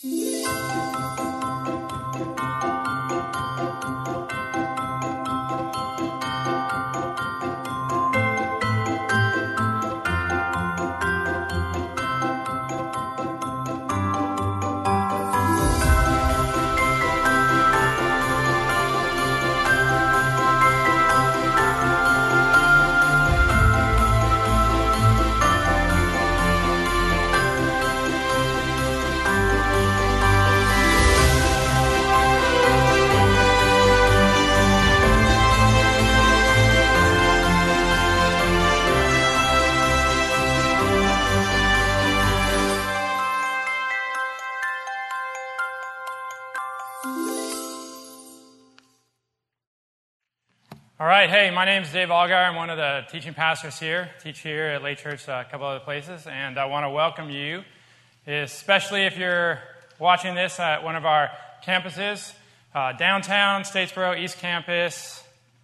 All right, hey, my name is Dave Allgaier. I'm one of the teaching pastors here. Teach here at Lake Church, a couple other places, and I want to welcome you, especially if you're watching this at one of our campuses, downtown, Statesboro, East Campus,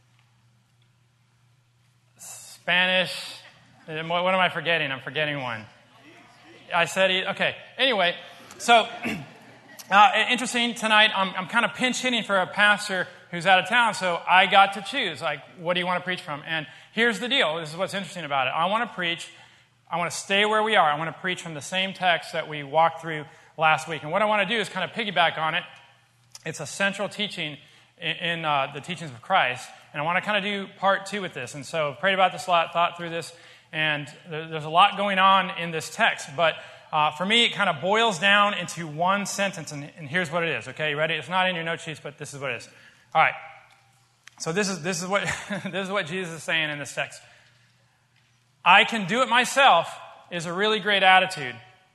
Spanish. What am I forgetting? I'm forgetting one. I said, okay. Anyway, so interesting tonight. I'm kind of pinch hitting for a pastor who's out of town, so I got to choose, like, what do you want to preach from? And here's the deal. This is what's interesting about it. I want to stay where we are. I want to preach from the same text that we walked through last week. And what I want to do is kind of piggyback on it. It's a central teaching in the teachings of Christ. And I want to kind of do part 2 with this. And so I've prayed about this a lot, thought through this, and there's a lot going on in this text. But for me, it kind of boils down into one sentence, and here's what it is. Okay, you ready? It's not in your note sheets, but this is what it is. All right. So this is what this is what Jesus is saying in this text. I can do it myself is a really great attitude,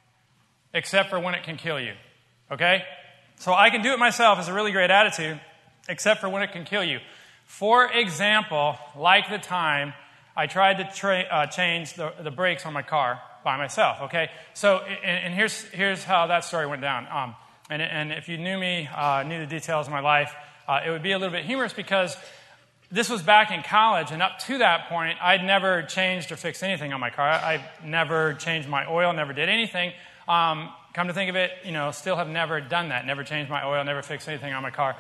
except for when it can kill you. Okay? So I can do it myself is a really great attitude, except for when it can kill you. For example, like the time I tried to change the brakes on my car by myself. Okay? So and here's how that story went down. And if you knew me, knew the details of my life, it would be a little bit humorous because this was back in college, and up to that point, I'd never changed or fixed anything on my car. I never changed my oil, never did anything. Come to think of it, still have never done that. Never changed my oil, never fixed anything on my car.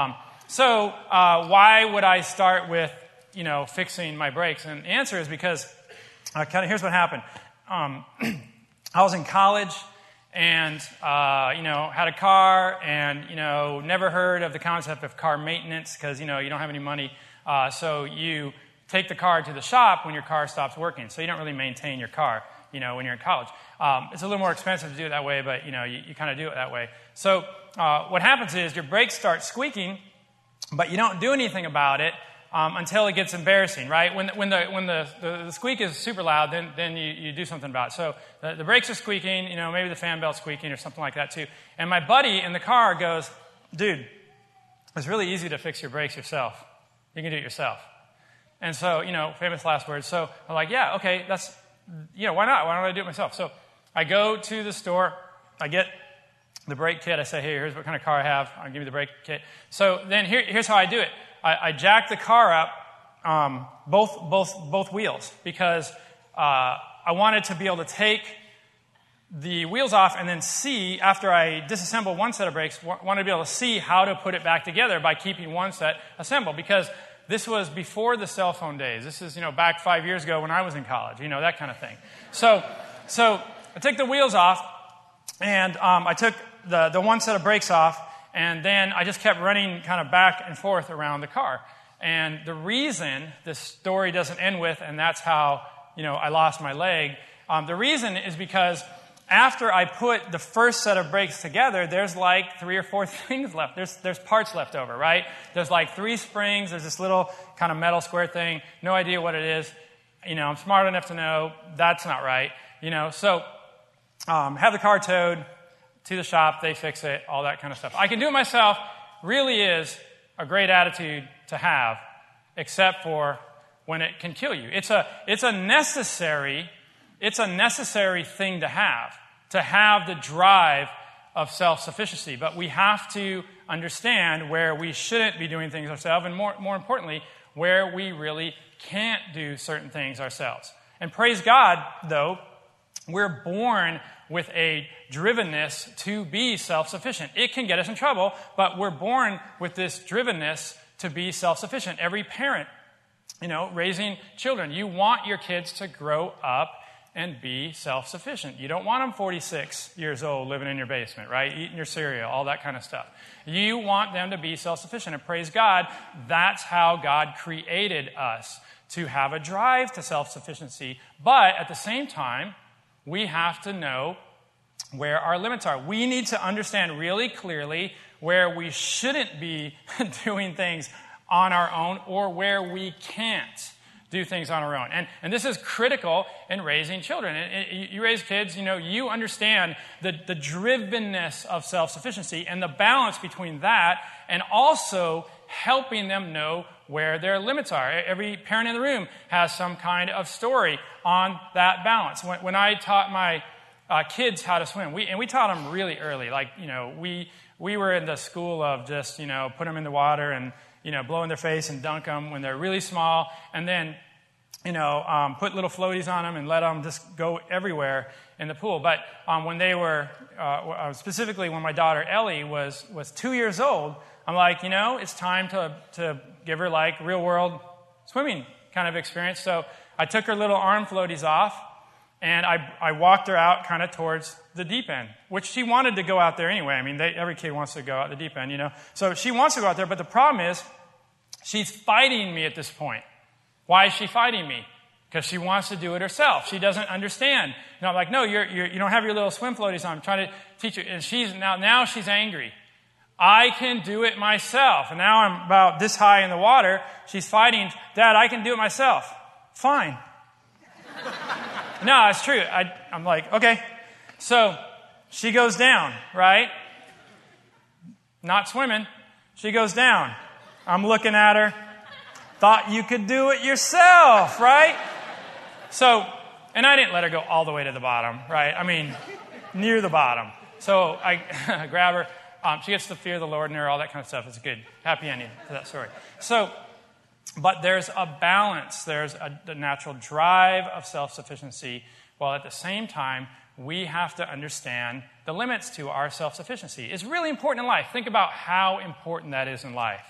So why would I start with, fixing my brakes? And the answer is because, here's what happened. I was in college, and, had a car and, never heard of the concept of car maintenance because, you don't have any money. So you take the car to the shop when your car stops working. So you don't really maintain your car, when you're in college. It's a little more expensive to do it that way, but, you kind of do it that way. So what happens is your brakes start squeaking, but you don't do anything about it until it gets embarrassing, right? When the squeak is super loud, then you do something about it. So the brakes are squeaking, maybe the fan belt's squeaking or something like that too. And my buddy in the car goes, dude, it's really easy to fix your brakes yourself. You can do it yourself. And so, famous last words. So I'm like, yeah, okay, that's, why not? Why don't I do it myself? So I go to the store, I get the brake kit. I say, hey, here's what kind of car I have. I'll give you the brake kit. So then here's how I do it. I jack the car up, both wheels, because I wanted to be able to take the wheels off and then see, after I disassemble one set of brakes, wanted to be able to see how to put it back together by keeping one set assembled, because this was before the cell phone days. This is, back 5 years ago when I was in college, that kind of thing. So I took the wheels off, and I took the one set of brakes off, and then I just kept running kind of back and forth around the car. And the reason this story doesn't end with, and that's how, I lost my leg, the reason is because after I put the first set of brakes together, there's like 3 or 4 things left. There's parts left over, right? There's like 3 springs. There's this little kind of metal square thing. No idea what it is. I'm smart enough to know that's not right. So have the car towed to the shop. They fix it, all that kind of stuff. I can do it myself. Really is a great attitude to have, except for when it can kill you. It's a necessary thing to have the drive of self-sufficiency. But we have to understand where we shouldn't be doing things ourselves, and more importantly, where we really can't do certain things ourselves. And praise God, though, we're born with a drivenness to be self-sufficient. It can get us in trouble, but we're born with this drivenness to be self-sufficient. Every parent, raising children, you want your kids to grow up and be self-sufficient. You don't want them 46 years old living in your basement, right? Eating your cereal, all that kind of stuff. You want them to be self-sufficient. And praise God, that's how God created us, to have a drive to self-sufficiency. But at the same time, we have to know where our limits are. We need to understand really clearly where we shouldn't be doing things on our own or where we can't do things on our own. And this is critical in raising children. You raise kids, you understand the drivenness of self-sufficiency and the balance between that and also helping them know where their limits are. Every parent in the room has some kind of story on that balance. When I taught my kids how to swim, we taught them really early. We were in the school of just, put them in the water and, blow in their face and dunk them when they're really small, and then, put little floaties on them and let them just go everywhere in the pool. But when they were, specifically when my daughter Ellie was 2 years old, I'm like, it's time to give her real world swimming kind of experience. So I took her little arm floaties off, and I walked her out kind of towards the deep end, which she wanted to go out there anyway. I mean, every kid wants to go out the deep end, So she wants to go out there, but the problem is she's fighting me at this point. Why is she fighting me? Because she wants to do it herself. She doesn't understand. I'm like, no, you don't have your little swim floaties on. I'm trying to teach her. And she's now she's angry. I can do it myself. And now I'm about this high in the water. She's fighting, Dad, I can do it myself. Fine. No, it's true. I'm like, okay. So she goes down, right? Not swimming. She goes down. I'm looking at her. Thought you could do it yourself, right? So, and I didn't let her go all the way to the bottom, right? I mean, near the bottom. So I grab her. She gets the fear of the Lord in her, all that kind of stuff. It's a good, happy ending to that story. So, but there's a balance. There's a natural drive of self-sufficiency, while at the same time, we have to understand the limits to our self-sufficiency. It's really important in life. Think about how important that is in life.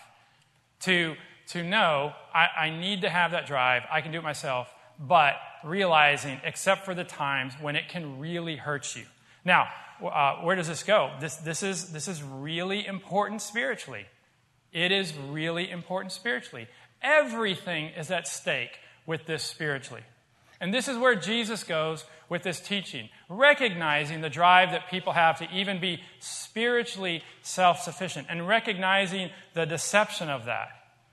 To know, I need to have that drive. I can do it myself, but realizing, except for the times when it can really hurt you. Now, where does this go? This is really important spiritually. It is really important spiritually. Everything is at stake with this spiritually. And this is where Jesus goes with this teaching, recognizing the drive that people have to even be spiritually self-sufficient and recognizing the deception of that.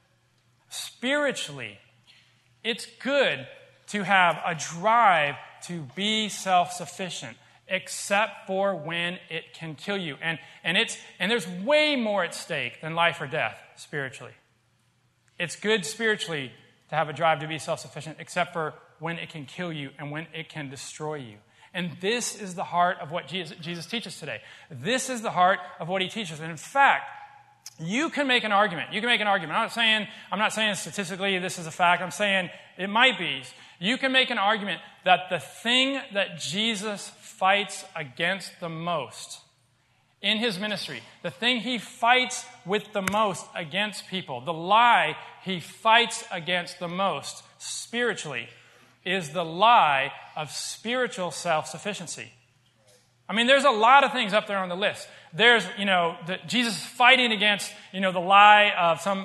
Spiritually, it's good to have a drive to be self-sufficient, except for when it can kill you. And there's way more at stake than life or death spiritually. It's good spiritually to have a drive to be self-sufficient, except for when it can kill you and when it can destroy you. And this is the heart of what Jesus teaches today. This is the heart of what he teaches. And in fact, you can make an argument. I'm not saying statistically this is a fact. I'm saying it might be. You can make an argument that the thing that Jesus fights against the most in his ministry, the thing he fights with the most against people, the lie he fights against the most spiritually, is the lie of spiritual self-sufficiency. I mean, there's a lot of things up there on the list. There's, Jesus fighting against, the lie of some,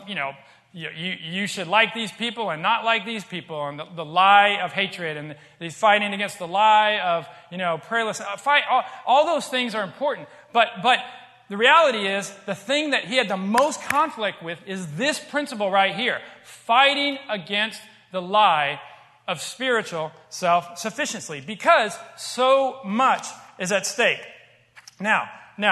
you should like these people and not like these people, and the lie of hatred, and he's fighting against the lie of, prayerless. All those things are important. But the reality is, the thing that he had the most conflict with is this principle right here, fighting against the lie of spiritual self-sufficiency, because so much is at stake. Now,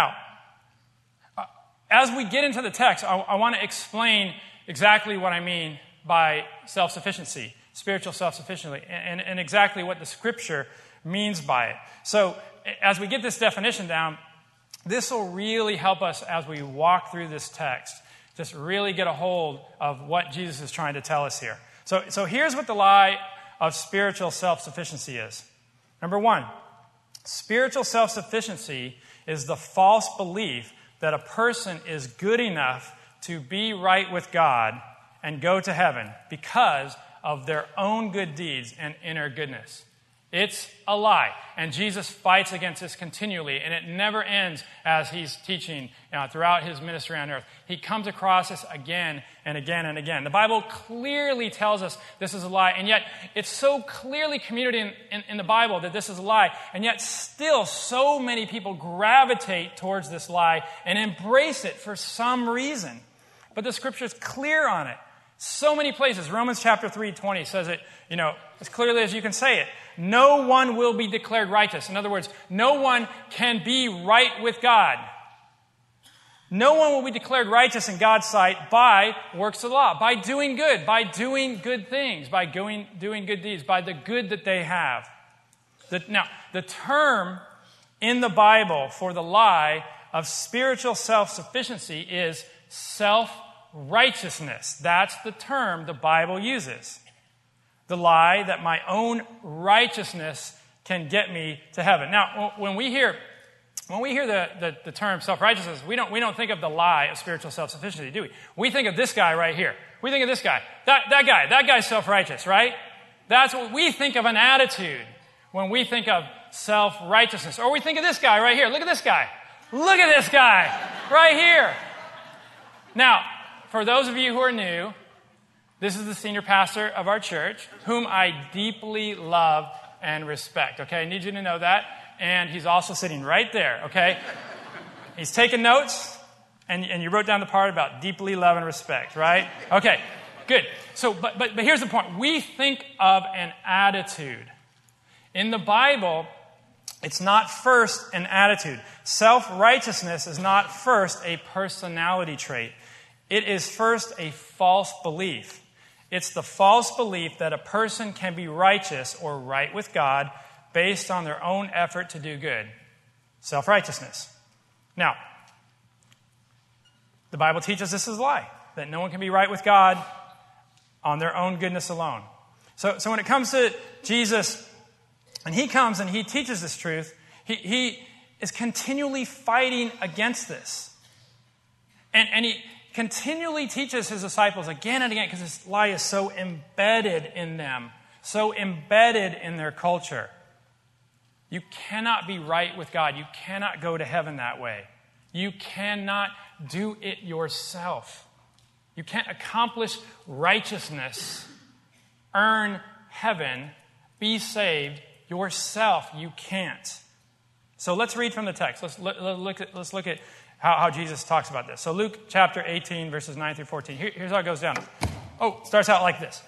as we get into the text, I want to explain exactly what I mean by self-sufficiency, spiritual self-sufficiency, and exactly what the Scripture means by it. So, as we get this definition down, this will really help us as we walk through this text, just really get a hold of what Jesus is trying to tell us here. So here's what the lie of spiritual self-sufficiency is. Number one, Spiritual self-sufficiency is the false belief that a person is good enough to be right with God and go to heaven because of their own good deeds and inner goodness. It's a lie. And Jesus fights against this continually, and it never ends as he's teaching throughout his ministry on earth. He comes across this again and again and again. The Bible clearly tells us this is a lie, and yet it's so clearly communicated in the Bible that this is a lie, and yet still so many people gravitate towards this lie and embrace it for some reason. But the Scripture is clear on it. So many places. Romans chapter 3:20 says it, as clearly as you can say it. No one will be declared righteous. In other words, no one can be right with God. No one will be declared righteous in God's sight by works of the law, by doing good, by doing good things, by doing good deeds, by the good that they have. Now, the term in the Bible for the lie of spiritual self-sufficiency is self-righteousness. That's the term the Bible uses. The lie that my own righteousness can get me to heaven. Now, when we hear the term self-righteousness, we don't think of the lie of spiritual self-sufficiency, do we? We think of this guy right here. We think of this guy. That guy's self-righteous, right? That's what we think of an attitude when we think of self-righteousness. Or we think of this guy right here. Look at this guy. Look at this guy right here. Now, for those of you who are new, this is the senior pastor of our church, whom I deeply love and respect. Okay, I need you to know that. And he's also sitting right there, okay? He's taking notes, and you wrote down the part about deeply love and respect, right? Okay, good. So, but here's the point. We think of an attitude. In the Bible, it's not first an attitude. Self-righteousness is not first a personality trait. It is first a false belief. It's the false belief that a person can be righteous or right with God based on their own effort to do good. Self-righteousness. Now, the Bible teaches this is a lie, that no one can be right with God on their own goodness alone. So when it comes to Jesus, and he comes and he teaches this truth, he is continually fighting against this. And he continually teaches his disciples again and again because this lie is so embedded in them, so embedded in their culture. You cannot be right with God. You cannot go to heaven that way. You cannot do it yourself. You can't accomplish righteousness, earn heaven, be saved yourself. You can't. So let's read from the text. Let's look at how Jesus talks about this. So Luke chapter 18, verses 9 through 14. Here's how it goes down. It starts out like this.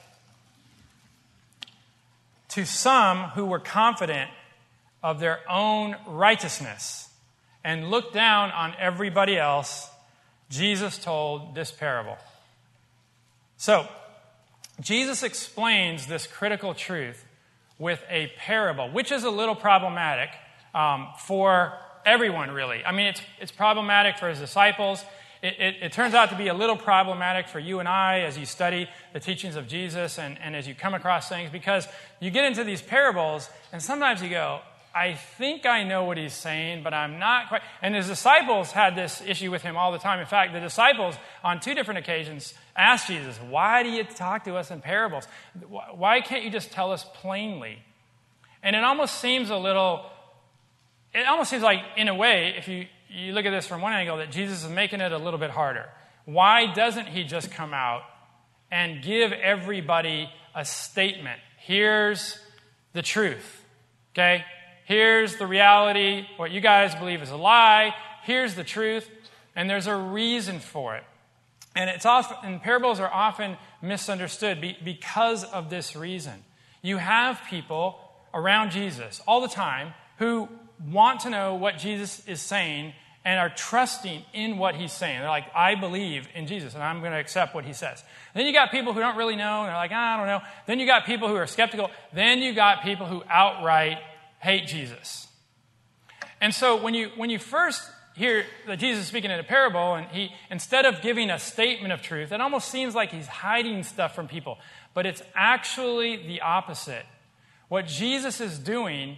To some who were confident of their own righteousness and looked down on everybody else, Jesus told this parable. So, Jesus explains this critical truth with a parable, which is a little problematic for everyone, really. I mean, it's problematic for his disciples. It turns out to be a little problematic for you and I as you study the teachings of Jesus and as you come across things, because you get into these parables and sometimes you go, I think I know what he's saying, but I'm not quite. And his disciples had this issue with him all the time. In fact, the disciples on 2 different occasions asked Jesus, why do you talk to us in parables? Why can't you just tell us plainly? And it almost seems like, in a way, if you look at this from one angle, that Jesus is making it a little bit harder. Why doesn't he just come out and give everybody a statement? Here's the truth, okay? Here's the reality. What you guys believe is a lie. Here's the truth. And there's a reason for it. And parables are often misunderstood because of this reason. You have people around Jesus all the time who want to know what Jesus is saying and are trusting in what he's saying. They're like, I believe in Jesus, and I'm going to accept what he says. And then you got people who don't really know, and they're like, I don't know. Then you got people who are skeptical. Then you got people who outright hate Jesus. And so when you first hear that Jesus is speaking in a parable, and he, instead of giving a statement of truth, it almost seems like he's hiding stuff from people. But it's actually the opposite. What Jesus is doing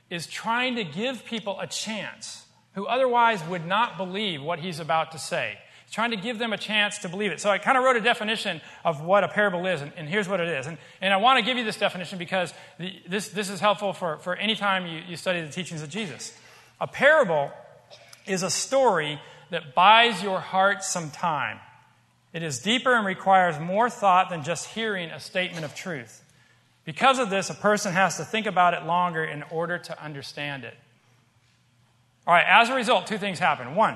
is trying to give people a chance who otherwise would not believe what he's about to say. He's trying to give them a chance to believe it. So I kind of wrote a definition of what a parable is, and here's what it is. And I want to give you this definition because this is helpful for any time you study the teachings of Jesus. A parable is a story that buys your heart some time. It is deeper and requires more thought than just hearing a statement of truth. Because of this, a person has to think about it longer in order to understand it. All right, as a result, two things happen. One,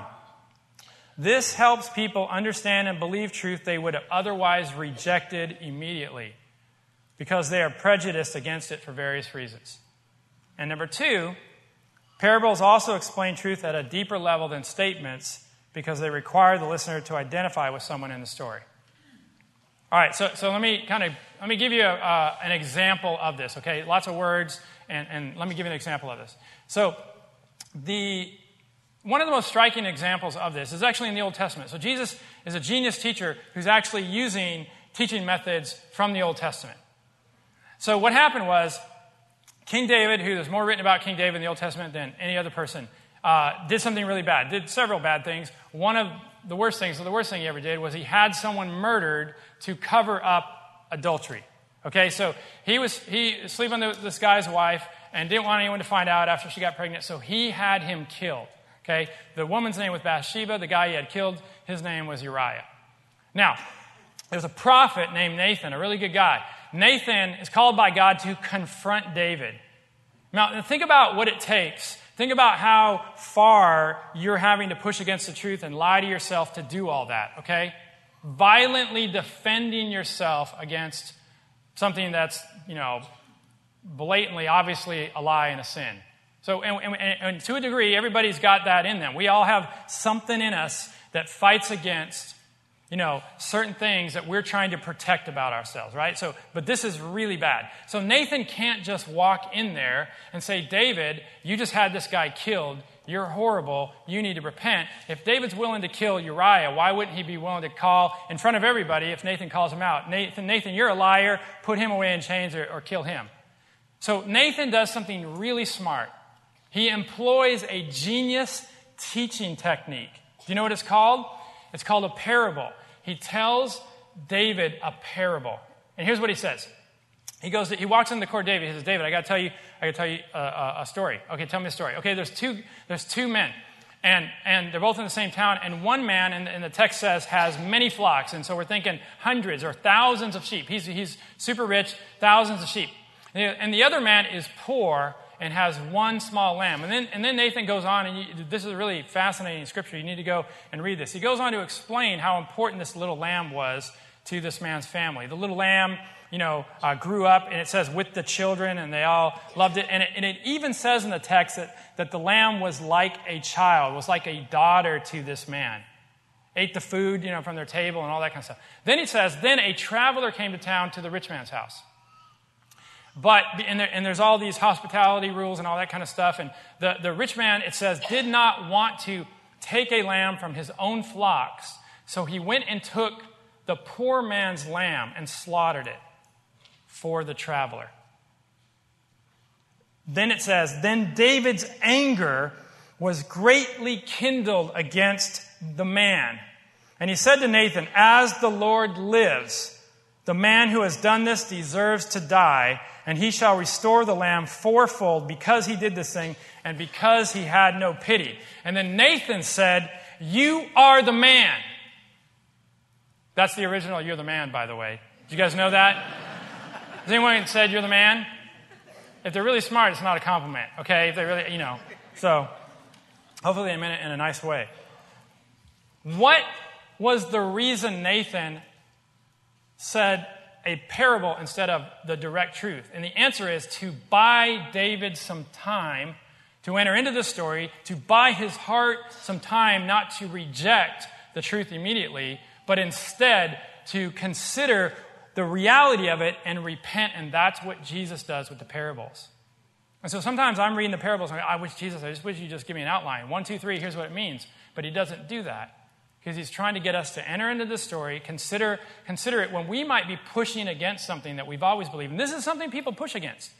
this helps people understand and believe truth they would have otherwise rejected immediately because they are prejudiced against it for various reasons. And number two, parables also explain truth at a deeper level than statements because they require the listener to identify with someone in the story. All right, so let me give you an example of this. Okay, lots of words, and let me give you an example of this. So one of the most striking examples of this is actually in the Old Testament. So Jesus is a genius teacher who's actually using teaching methods from the Old Testament. So what happened was King David, who there's more written about King David in the Old Testament than any other person, did something really bad, did several bad things. One of the worst thing he ever did was he had someone murdered to cover up adultery. Okay, so he was sleeping with this guy's wife and didn't want anyone to find out after she got pregnant, so he had him killed. Okay, the woman's name was Bathsheba. The guy he had killed, his name was Uriah. Now, there's a prophet named Nathan, a really good guy. Nathan is called by God to confront David. Now, think about what it takes. Think about how far you're having to push against the truth and lie to yourself to do all that, okay? Violently defending yourself against something that's, blatantly, obviously a lie and a sin. So, and to a degree, everybody's got that in them. We all have something in us that fights against, certain things that we're trying to protect about ourselves, right? So, but this is really bad. So Nathan can't just walk in there and say, David, you just had this guy killed. You're horrible. You need to repent. If David's willing to kill Uriah, why wouldn't he be willing to call in front of everybody if Nathan calls him out? Nathan, you're a liar. Put him away in chains or kill him. So Nathan does something really smart. He employs a genius teaching technique. Do you know what it's called? It's called a parable. He tells David a parable. And here's what he says. He walks into the court of David. He says, David, I got to tell you a story. Okay, tell me a story. Okay, there's two men. And they're both in the same town. And one man, and the text says, has many flocks. And so we're thinking hundreds or thousands of sheep. He's super rich, thousands of sheep. And the other man is poor and has one small lamb. And then Nathan goes on, and this is a really fascinating scripture. You need to go and read this. He goes on to explain how important this little lamb was to this man's family. The little lamb, grew up, and it says with the children, and they all loved it. And it even says in the text that the lamb was like a child, was like a daughter to this man. Ate the food, from their table and all that kind of stuff. Then he says, then a traveler came to town to the rich man's house. But, and there's all these hospitality rules and all that kind of stuff. And the rich man, it says, did not want to take a lamb from his own flocks. So he went and took the poor man's lamb and slaughtered it for the traveler. Then it says, then David's anger was greatly kindled against the man. And he said to Nathan, as the Lord lives, the man who has done this deserves to die, and he shall restore the lamb fourfold because he did this thing and because he had no pity. And then Nathan said, you are the man. That's the original you're the man, by the way. Did you guys know that? Has anyone said you're the man? If they're really smart, it's not a compliment, okay? If they really, So, hopefully they meant it in a nice way. What was the reason Nathan said a parable instead of the direct truth? And the answer is to buy David some time to enter into the story, to buy his heart some time not to reject the truth immediately, but instead to consider the reality of it and repent. And that's what Jesus does with the parables. And so sometimes I'm reading the parables and I wish you just give me an outline. 1, 2, 3, here's what it means. But he doesn't do that. Because he's trying to get us to enter into the story, consider it when we might be pushing against something that we've always believed. And this is something people push against.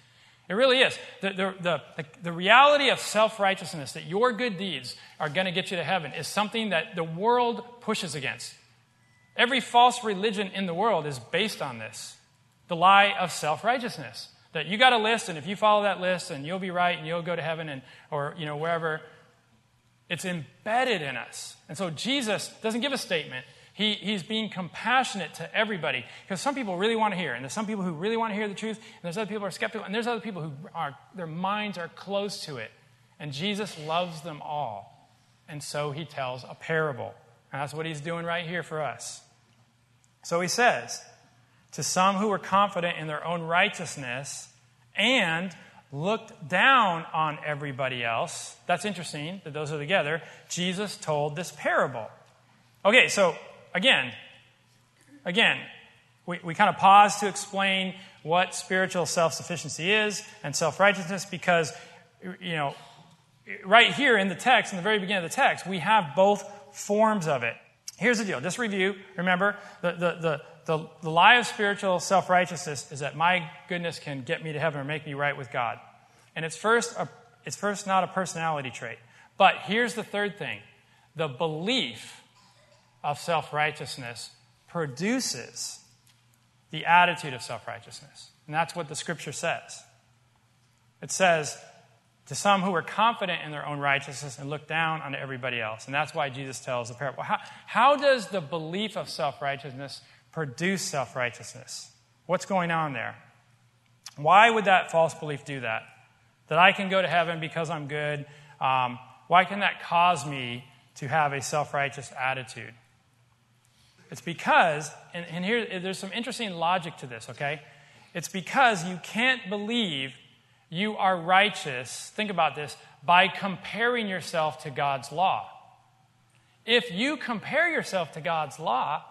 It really is. The reality of self-righteousness, that your good deeds are going to get you to heaven, is something that the world pushes against. Every false religion in the world is based on this. The lie of self-righteousness. That you got a list, and if you follow that list, and you'll be right, and you'll go to heaven, or wherever. It's embedded in us. And so Jesus doesn't give a statement. He's being compassionate to everybody. Because some people really want to hear, and there's some people who really want to hear the truth, and there's other people who are skeptical, and there's other people who their minds are closed to it. And Jesus loves them all. And so he tells a parable. And that's what he's doing right here for us. So he says, to some who were confident in their own righteousness and looked down on everybody else. That's interesting that those are together. Jesus told this parable. Okay, so again, we kind of pause to explain what spiritual self-sufficiency is and self-righteousness because, right here in the text, in the very beginning of the text, we have both forms of it. Here's the deal. Just review. Remember, the lie of spiritual self-righteousness is that my goodness can get me to heaven or make me right with God. And it's first not a personality trait. But here's the third thing. The belief of self-righteousness produces the attitude of self-righteousness. And that's what the scripture says. It says, to some who are confident in their own righteousness and look down on everybody else. And that's why Jesus tells the parable. How does the belief of self-righteousness produce self-righteousness? What's going on there? Why would that false belief do that? That I can go to heaven because I'm good. Why can that cause me to have a self-righteous attitude? It's because, and here there's some interesting logic to this, okay? It's because you can't believe you are righteous, think about this, by comparing yourself to God's law. If you compare yourself to God's law,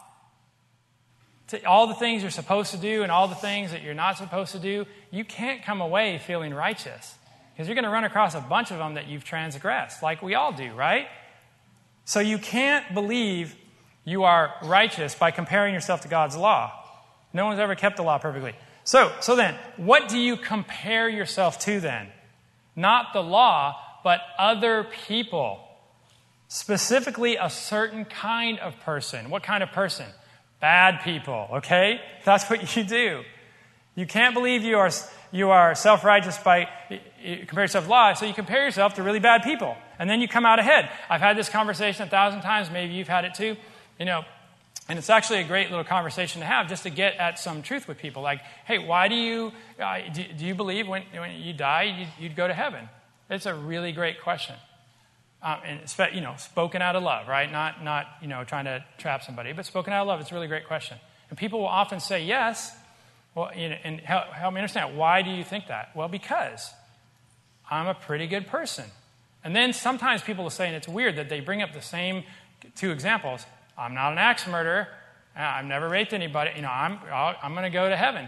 to all the things you're supposed to do and all the things that you're not supposed to do, you can't come away feeling righteous. Because you're going to run across a bunch of them that you've transgressed, like we all do, right? So you can't believe you are righteous by comparing yourself to God's law. No one's ever kept the law perfectly. So then, what do you compare yourself to then? Not the law, but other people. Specifically, a certain kind of person. What kind of person? Bad people, okay? That's what you do. You can't believe you are self-righteous by compare yourself to law, so you compare yourself to really bad people. And then you come out ahead. I've had this conversation 1,000 times. Maybe you've had it too. And it's actually a great little conversation to have just to get at some truth with people. Like, hey, why do you believe when you die, you'd go to heaven? It's a really great question. And spoken out of love, right? Not trying to trap somebody, but spoken out of love. It's a really great question. And people will often say yes. Well, and help me understand. Why do you think that? Well, because I'm a pretty good person. And then sometimes people will say, and it's weird that they bring up the same two examples. I'm not an axe murderer. I've never raped anybody. I'm going to go to heaven.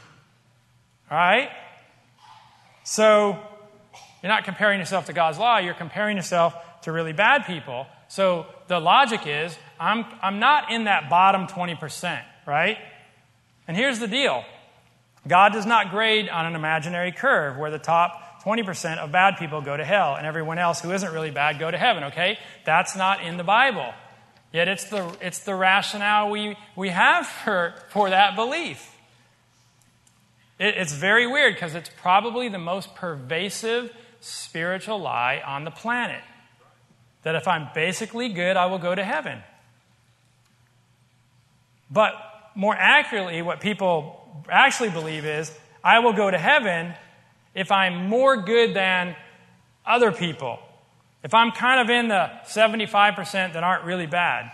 All right? So you're not comparing yourself to God's law. You're comparing yourself to really bad people. So the logic is, I'm not in that bottom 20%, right? And here's the deal. God does not grade on an imaginary curve where the top 20% of bad people go to hell and everyone else who isn't really bad go to heaven, okay? That's not in the Bible. Yet it's the rationale we have for that belief. It's very weird because it's probably the most pervasive spiritual lie on the planet. That if I'm basically good, I will go to heaven. But more accurately, what people actually believe is, I will go to heaven if I'm more good than other people. If I'm kind of in the 75% that aren't really bad.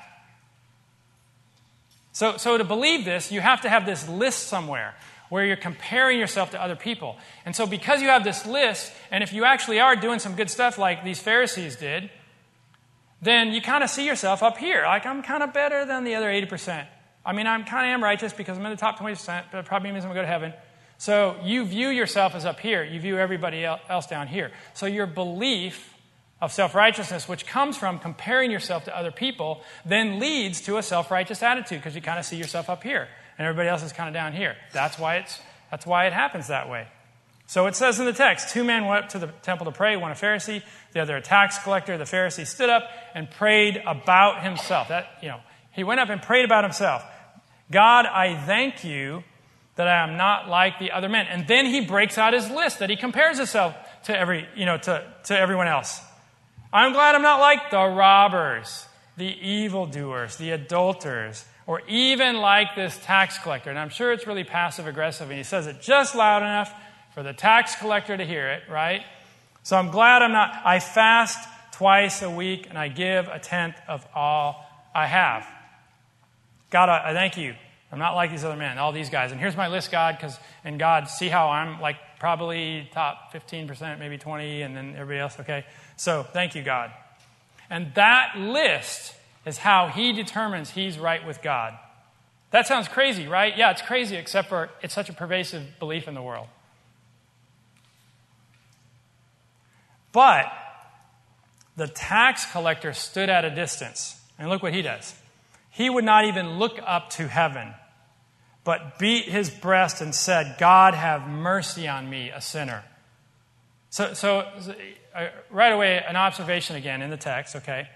So to believe this, you have to have this list somewhere where you're comparing yourself to other people. And so because you have this list, and if you actually are doing some good stuff like these Pharisees did, then you kind of see yourself up here. Like, I'm kind of better than the other 80%. I mean, I kind of am righteous because I'm in the top 20%, but it probably means I'm going to go to heaven. So you view yourself as up here. You view everybody else down here. So your belief of self-righteousness, which comes from comparing yourself to other people, then leads to a self-righteous attitude because you kind of see yourself up here and everybody else is kind of down here. That's why it happens that way. So it says in the text, 2 men went up to the temple to pray, one a Pharisee, the other a tax collector. The Pharisee stood up and prayed about himself. He went up and prayed about himself. God, I thank you that I am not like the other men. And then he breaks out his list that he compares himself to everyone else. I'm glad I'm not like the robbers, the evildoers, the adulterers, or even like this tax collector. And I'm sure it's really passive aggressive, and he says it just loud enough for the tax collector to hear it, right? So I'm glad I'm not. I fast twice a week, and I give a tenth of all I have. God, I thank you. I'm not like these other men, all these guys. And here's my list, God, and God, see how I'm like probably top 15%, maybe 20, and then everybody else, okay? So thank you, God. And that list is how he determines he's right with God. That sounds crazy, right? Yeah, it's crazy, except for it's such a pervasive belief in the world. But the tax collector stood at a distance. And look what he does. He would not even look up to heaven, but beat his breast and said, God, have mercy on me, a sinner. So right away, an observation again in the text, okay?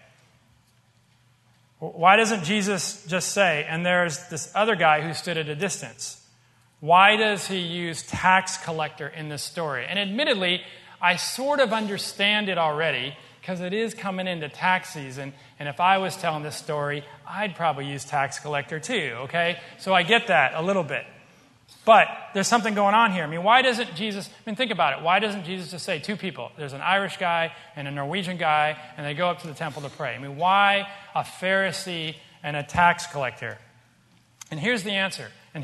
Why doesn't Jesus just say, and there's this other guy who stood at a distance? Why does he use tax collector in this story? And admittedly, I sort of understand it already because it is coming into tax season. And if I was telling this story, I'd probably use tax collector too, okay? So I get that a little bit. But there's something going on here. I mean, why doesn't Jesus, think about it. Why doesn't Jesus just say 2 people? There's an Irish guy and a Norwegian guy, and they go up to the temple to pray. I mean, why a Pharisee and a tax collector? And here's the answer.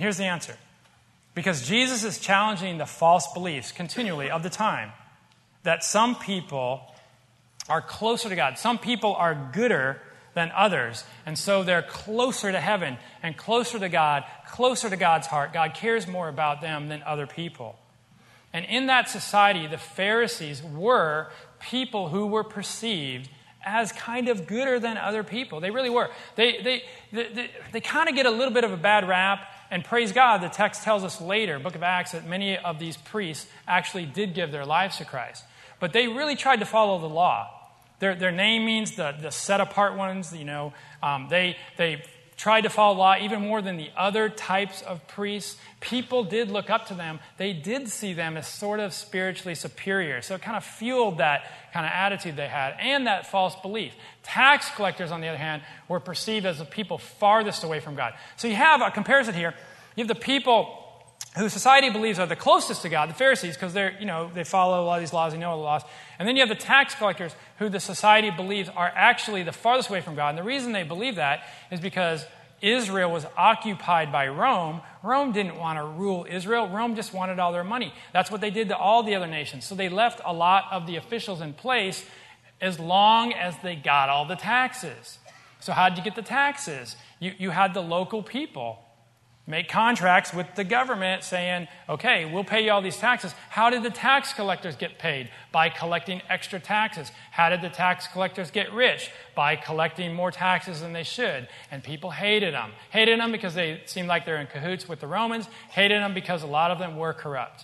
Because Jesus is challenging the false beliefs continually of the time that some people are closer to God. Some people are gooder than others. And so they're closer to heaven and closer to God, closer to God's heart. God cares more about them than other people. And in that society, the Pharisees were people who were perceived as kind of gooder than other people. They really were. They kind of get a little bit of a bad rap. And praise God, the text tells us later, Book of Acts, that many of these priests actually did give their lives to Christ. But they really tried to follow the law. Their name means the set-apart ones. They tried to follow the law even more than the other types of priests. People did look up to them. They did see them as sort of spiritually superior. So it kind of fueled that kind of attitude they had and that false belief. Tax collectors, on the other hand, were perceived as the people farthest away from God. So you have a comparison here. You have the people who society believes are the closest to God, the Pharisees, because they follow a lot of these laws, they know all the laws. And then you have the tax collectors who the society believes are actually the farthest away from God. And the reason they believe that is because Israel was occupied by Rome. Rome didn't want to rule Israel. Rome just wanted all their money. That's what they did to all the other nations. So they left a lot of the officials in place as long as they got all the taxes. So how did you get the taxes? You had the local people make contracts with the government saying, okay, we'll pay you all these taxes. How did the tax collectors get paid? By collecting extra taxes. How did the tax collectors get rich? By collecting more taxes than they should. And people hated them. Hated them because they seemed like they're in cahoots with the Romans. Hated them because a lot of them were corrupt.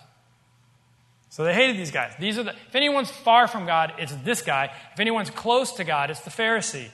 So they hated these guys. If anyone's far from God, it's this guy. If anyone's close to God, it's the Pharisee.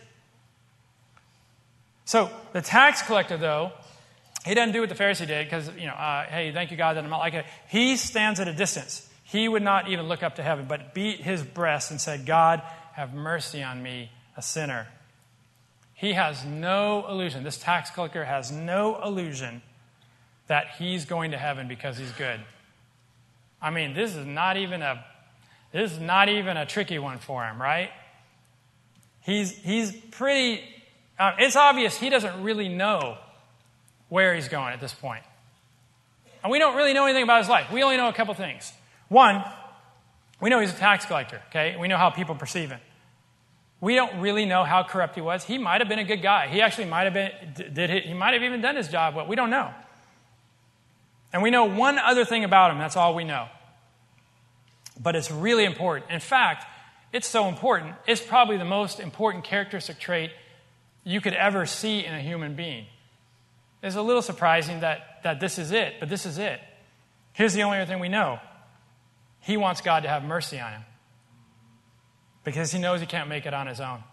So the tax collector, though, he doesn't do what the Pharisee did because, hey, thank you, God, that I'm not like it. He stands at a distance. He would not even look up to heaven, but beat his breast and said, God, have mercy on me, a sinner. He has no illusion. This tax collector has no illusion that he's going to heaven because he's good. I mean, this is not even a tricky one for him, right? He's pretty. It's obvious he doesn't really know where he's going at this point. And we don't really know anything about his life. We only know a couple things. One, we know he's a tax collector, okay? We know how people perceive him. We don't really know how corrupt he was. He might have been a good guy. He actually might have been, he might have even done his job well. We don't know. And we know one other thing about him. That's all we know. But it's really important. In fact, it's so important. It's probably the most important characteristic trait you could ever see in a human being. It's a little surprising that this is it, but this is it. Here's the only other thing we know. He wants God to have mercy on him because he knows he can't make it on his own.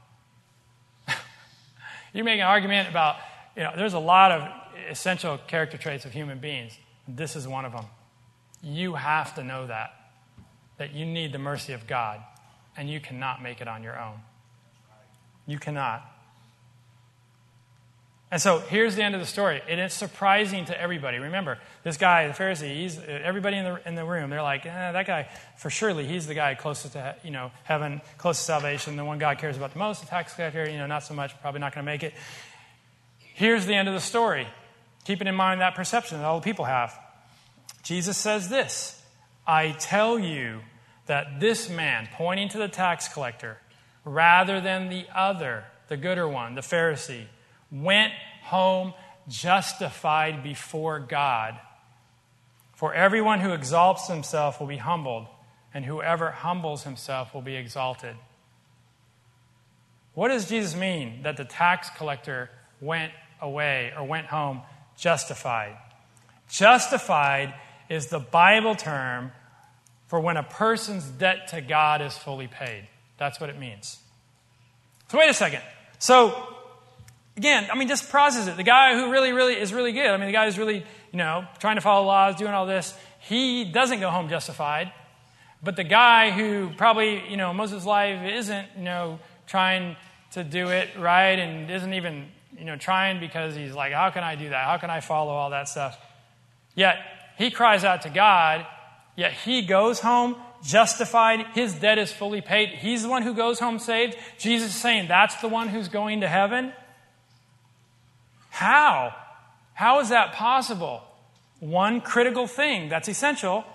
You make an argument about, there's a lot of essential character traits of human beings. This is one of them. You have to know that you need the mercy of God, and you cannot make it on your own. You cannot. And so here's the end of the story. And it's surprising to everybody. Remember, this guy, the Pharisee, everybody in the room, they're like, that guy, for surely he's the guy closest to heaven, closest to salvation, the one God cares about the most, the tax collector, not so much, probably not going to make it. Here's the end of the story. Keeping in mind that perception that all the people have. Jesus says this, I tell you that this man, pointing to the tax collector, rather than the other, the gooder one, the Pharisee, went home justified before God. For everyone who exalts himself will be humbled, and whoever humbles himself will be exalted. What does Jesus mean that the tax collector went away or went home justified? Justified is the Bible term for when a person's debt to God is fully paid. That's what it means. So wait a second. So again, just process it. The guy who really is really good. The guy who's really, trying to follow laws, doing all this, he doesn't go home justified. But the guy who probably, most of his life isn't, trying to do it right and isn't even, trying because he's like, how can I do that? How can I follow all that stuff? Yet he cries out to God, yet he goes home justified. His debt is fully paid. He's the one who goes home saved. Jesus is saying that's the one who's going to heaven. How? How is that possible? One critical thing that's essential.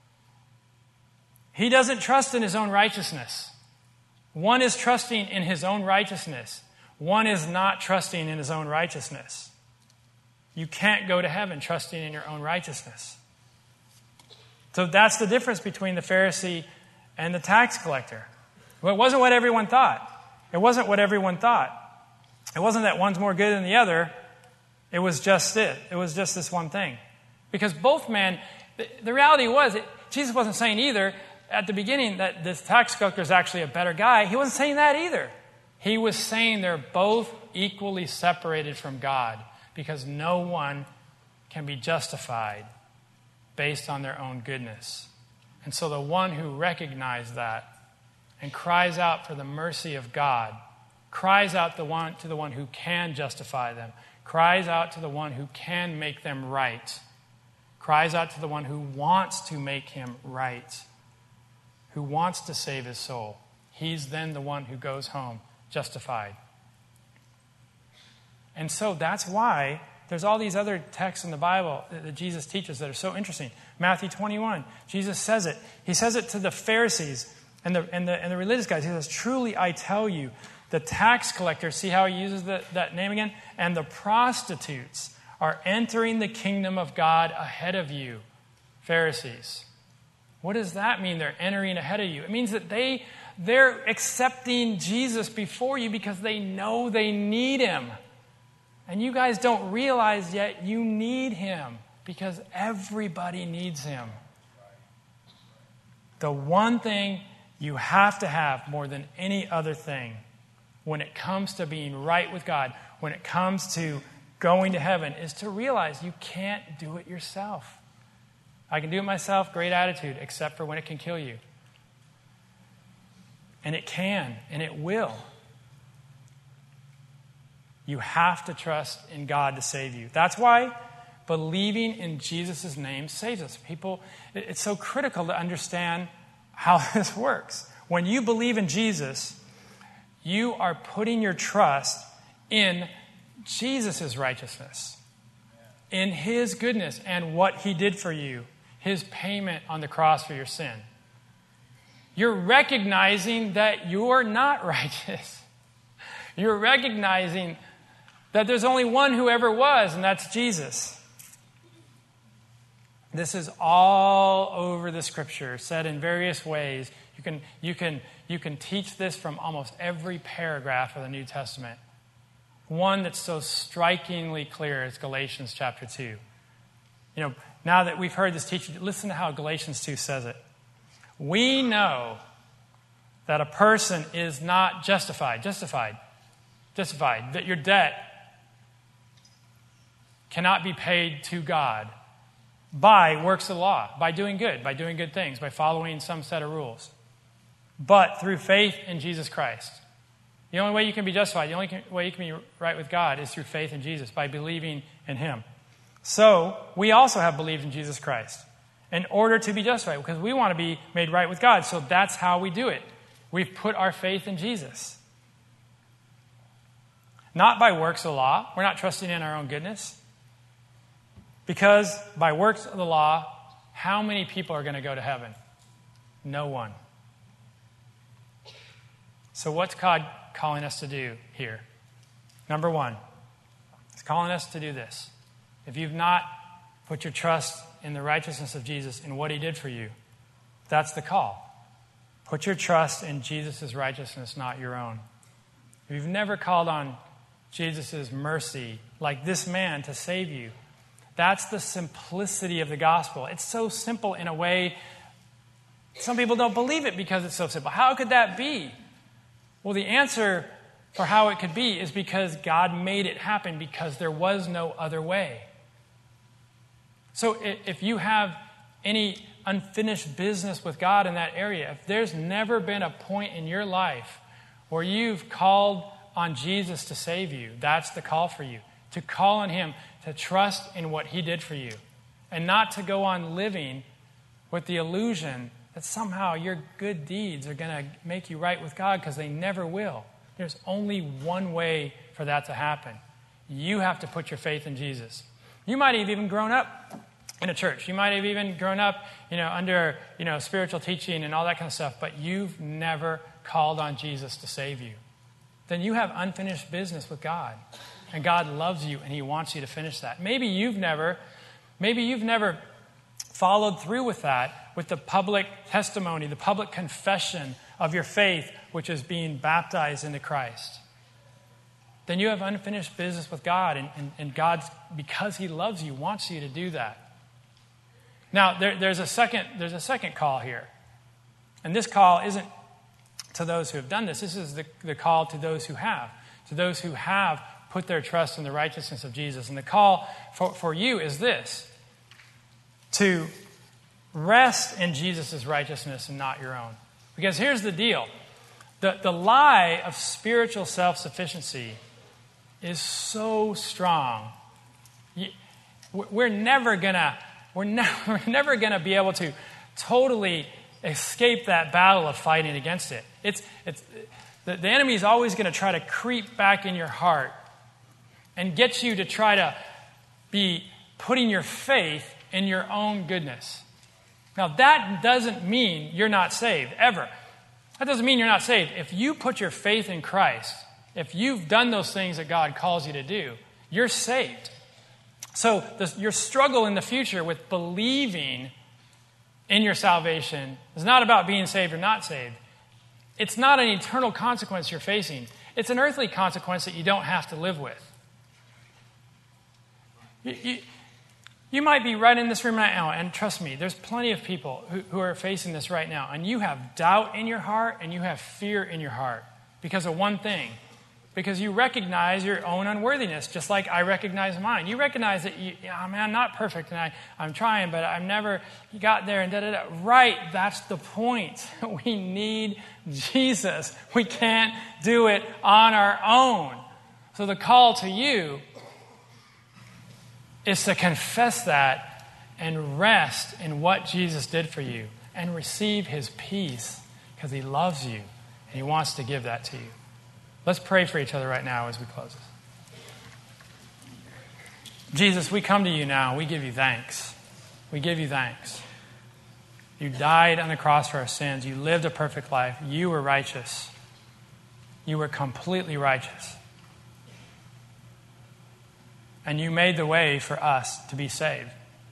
He doesn't trust in his own righteousness. One is trusting in his own righteousness. One is not trusting in his own righteousness. You can't go to heaven trusting in your own righteousness. So that's the difference between the Pharisee and the tax collector. Well, it wasn't what everyone thought. It wasn't what everyone thought. It wasn't that one's more good than the other. It was just it. It was just this one thing. Because both men, the reality was, Jesus wasn't saying either at the beginning that this tax collector is actually a better guy. He wasn't saying that either. He was saying they're both equally separated from God because no one can be justified based on their own goodness. And so the one who recognized that and cries out for the mercy of God, cries out to the one who can justify them, cries out to the one who can make them right, cries out to the one who wants to make him right, who wants to save his soul. He's then the one who goes home justified. And so that's why there's all these other texts in the Bible that Jesus teaches that are so interesting. Matthew 21, Jesus says it. He says it to the Pharisees and the religious guys. He says, truly I tell you, the tax collectors, see how he uses that name again? And the prostitutes are entering the kingdom of God ahead of you, Pharisees. What does that mean, they're entering ahead of you? It means that they're accepting Jesus before you because they know they need him. And you guys don't realize yet you need him because everybody needs him. The one thing you have to have more than any other thing when it comes to being right with God, when it comes to going to heaven, is to realize you can't do it yourself. I can do it myself, great attitude, except for when it can kill you. And it can, and it will. You have to trust in God to save you. That's why believing in Jesus' name saves us. People, it's so critical to understand how this works. When you believe in Jesus, you are putting your trust in Jesus' righteousness, in his goodness and what he did for you, his payment on the cross for your sin. You're recognizing that you're not righteous. You're recognizing that there's only one who ever was, and that's Jesus. This is all over the Scripture, said in various ways. You can teach this from almost every paragraph of the New Testament. One that's so strikingly clear is Galatians chapter 2. Now that we've heard this teaching, listen to how Galatians 2 says it. We know that a person is not justified, that your debt cannot be paid to God by works of the law, by doing good things, by following some set of rules, but through faith in Jesus Christ. The only way you can be justified, the only way you can be right with God is through faith in Jesus, by believing in him. So, we also have believed in Jesus Christ in order to be justified, because we want to be made right with God. So that's how we do it. We've put our faith in Jesus. Not by works of the law. We're not trusting in our own goodness. Because by works of the law, how many people are going to go to heaven? No one. So what's God calling us to do here? Number one, he's calling us to do this. If you've not put your trust in the righteousness of Jesus and what he did for you, that's the call. Put your trust in Jesus' righteousness, not your own. If you've never called on Jesus' mercy, like this man, to save you, that's the simplicity of the gospel. It's so simple in a way, some people don't believe it because it's so simple. How could that be? Well, the answer for how it could be is because God made it happen, because there was no other way. So if you have any unfinished business with God in that area, if there's never been a point in your life where you've called on Jesus to save you, that's the call for you. To call on him, to trust in what he did for you, and not to go on living with the illusion that somehow your good deeds are going to make you right with God, because they never will. There's only one way for that to happen. You have to put your faith in Jesus. You might have even grown up in a church. You might have even grown up, under, spiritual teaching and all that kind of stuff, but you've never called on Jesus to save you. Then you have unfinished business with God. And God loves you and he wants you to finish that. Maybe you've never followed through with that, with the public testimony, the public confession of your faith, which is being baptized into Christ. Then you have unfinished business with God, and God, because he loves you, wants you to do that. Now, there's a second call here. And this call isn't to those who have done this. This is the call to those who have put their trust in the righteousness of Jesus. And the call for you is this: to rest in Jesus' righteousness and not your own. Because here's the deal. The lie of spiritual self-sufficiency is so strong. We're never gonna be able to totally escape that battle of fighting against it. The enemy is always going to try to creep back in your heart and get you to try to be putting your faith in your own goodness. Now, that doesn't mean you're not saved, ever. That doesn't mean you're not saved. If you put your faith in Christ, if you've done those things that God calls you to do, you're saved. So your struggle in the future with believing in your salvation is not about being saved or not saved. It's not an eternal consequence you're facing. It's an earthly consequence that you don't have to live with. You might be right in this room right now, and trust me, there's plenty of people who are facing this right now, and you have doubt in your heart and you have fear in your heart because of one thing. Because you recognize your own unworthiness, just like I recognize mine. You recognize that I'm not perfect, and I'm trying, but I've never got there, and da-da-da. Right, that's the point. We need Jesus. We can't do it on our own. So the call to you is to confess that and rest in what Jesus did for you and receive his peace, because he loves you and he wants to give that to you. Let's pray for each other right now as we close this. Jesus, we come to you now. We give you thanks. We give you thanks. You died on the cross for our sins. You lived a perfect life. You were righteous. You were completely righteous. And you made the way for us to be saved.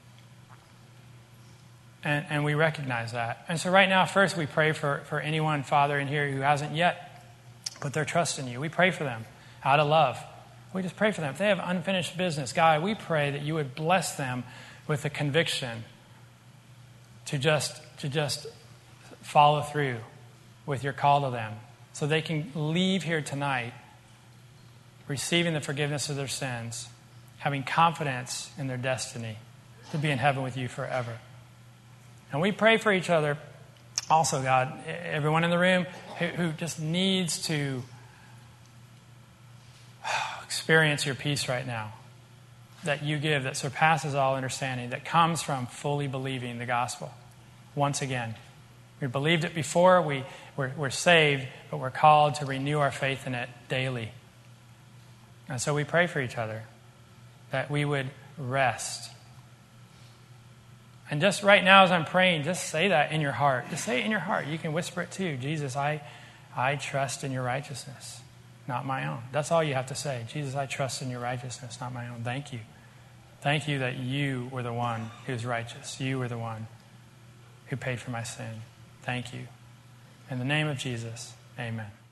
And we recognize that. And so right now, first we pray for anyone, Father, in here who hasn't yet put their trust in you. We pray for them out of love. We just pray for them. If they have unfinished business, God, we pray that you would bless them with the conviction to just follow through with your call to them so they can leave here tonight receiving the forgiveness of their sins, having confidence in their destiny to be in heaven with you forever. And we pray for each other also, God, everyone in the room who just needs to experience your peace right now that you give, that surpasses all understanding, that comes from fully believing the gospel. Once again, we believed it before, we're saved, but we're called to renew our faith in it daily. And so we pray for each other, that we would rest. And just right now as I'm praying, just say that in your heart. Just say it in your heart. You can whisper it too. Jesus, I trust in your righteousness, not my own. That's all you have to say. Jesus, I trust in your righteousness, not my own. Thank you. Thank you that you were the one who's righteous. You were the one who paid for my sin. Thank you. In the name of Jesus, amen.